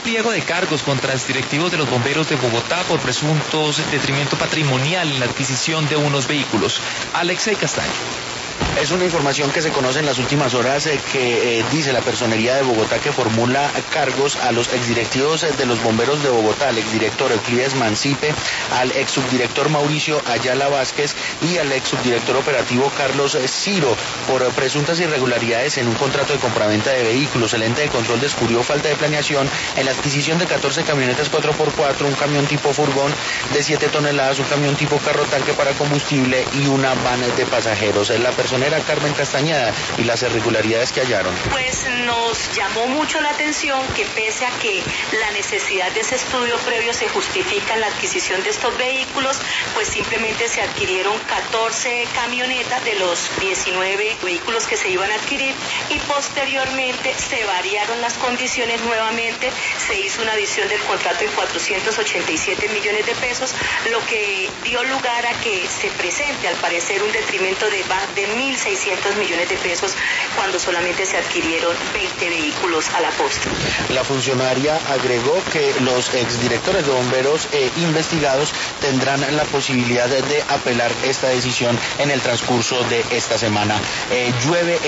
pliego de cargos contra exdirectivos de los bomberos de Bogotá por presuntos detrimento patrimonial en la adquisición de unos vehículos. Alexei Castaño. Es una información que se conoce en las últimas horas que dice la Personería de Bogotá que formula cargos a los exdirectivos de los bomberos de Bogotá, al exdirector Euclides Mancipe, al exsubdirector Mauricio Ayala Vázquez y al exsubdirector operativo Carlos Ciro por presuntas irregularidades en un contrato de compraventa de vehículos. El ente de control descubrió falta de planeación en la adquisición de 14 camionetas 4x4, un camión tipo furgón de 7 toneladas, un camión tipo carro tanque para combustible y una van de pasajeros. La personera Carmen Castañeda y las irregularidades que hallaron. Pues nos llamó mucho la atención que pese a que la necesidad de ese estudio previo se justifica en la adquisición de estos vehículos, pues simplemente se adquirieron 14 camionetas de los 19 vehículos que se iban a adquirir y posteriormente se variaron las condiciones nuevamente, se hizo una adición del contrato en 487 millones de pesos, lo que dio lugar a que se presente al parecer un detrimento de 1.600 millones de pesos cuando solamente se adquirieron 20 vehículos a la postre. La funcionaria agregó que los exdirectores de bomberos investigados tendrán la posibilidad de apelar esta decisión en el transcurso de esta semana. Llueve